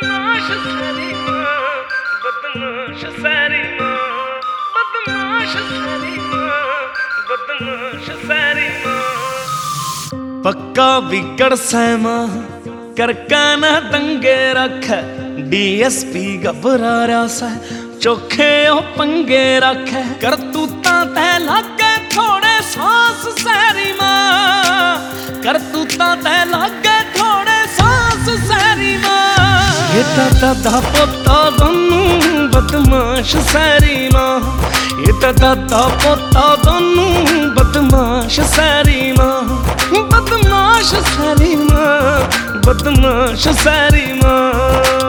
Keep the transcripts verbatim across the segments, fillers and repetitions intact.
बदमाश सारी माँ, बदमाश सारी माँ, बदमाश सारी माँ, बदमाश सारी माँ। पक्का बिगड़ सैमा करका न दंगे रख, डीएसपी घबरा रहा सा चोखे ओ पंगे रख। कर तू ता तै लागे थोड़े सांस सैरी माँ, कर तू ता तै लागे थोड़े सांस सैरी माँ। ये दादा पोता दोनों बदमाश सैरी माँ, ये दादा पोता दोनों बदमाश सैरी माँ, बदमाश सैरी माँ, बदमाश सैरी माँ।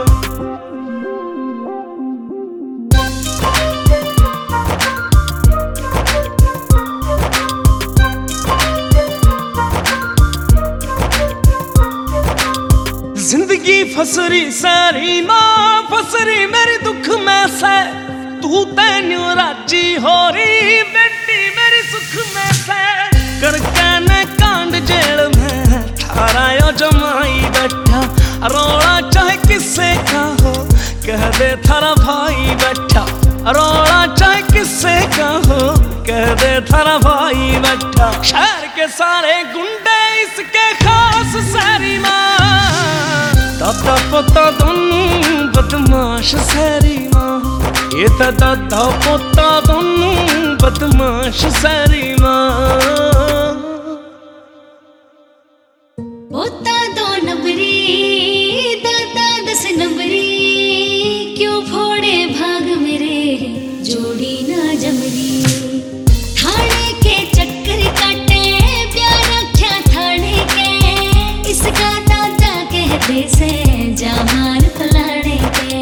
जिंदगी फसरी सारी माँ, फसरी मेरी दुख में से। तू तैन्यू राजी हो रही बेटी मेरी सुख में से। करके ने कांड जेल में थारा यो जमाई बैठा, रोड़ा चाहे किससे का हो कह दे थारा भाई बैठा, रोड़ा चाहे किससे का हो कह दे थारा भाई बैठा। शहर के सारे गुंडे इसके खास सैरी माँ, दादा पोता दोनों बदमाश सैरी माँ, ये दादा पोता दोनों बदमाश सैरी माँ। पोता दो नंबरी दादा दस नंबरी, क्यों फोड़े भाग मेरे जोड़ी ना जमरी। थाने के चक्कर काटे प्यार रखा थाने के, इसका दादा कहते से जमार फलाने के।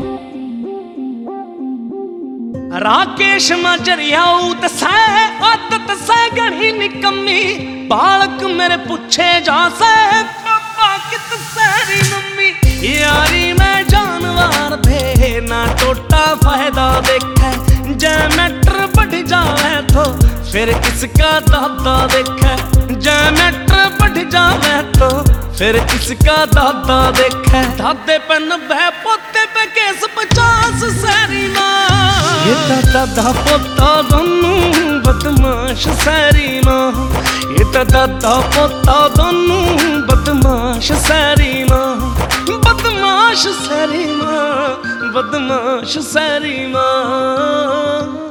राकेश मजरियाऊ तसै आदत से गणी निकम्मी, बालक मेरे पूछे जा से पापा कित सारी मम्मी। यारी में जानवर थे ना टोटा फायदा देखे, जेमेटर बढ़ जावे तो फिर किसका दादा देखे, जेमेटर बढ़ जावे तो फिर किसका दादा देखे। दादे पे नब्बे पोते पे केस पचास सैरी माँ, ये दादा पोता दोनों बदमाश सैरी माँ, ये दादा पोता दोनों बदमाश सैरी माँ, बदमाश सैरी माँ, बदमाश सैरी माँ।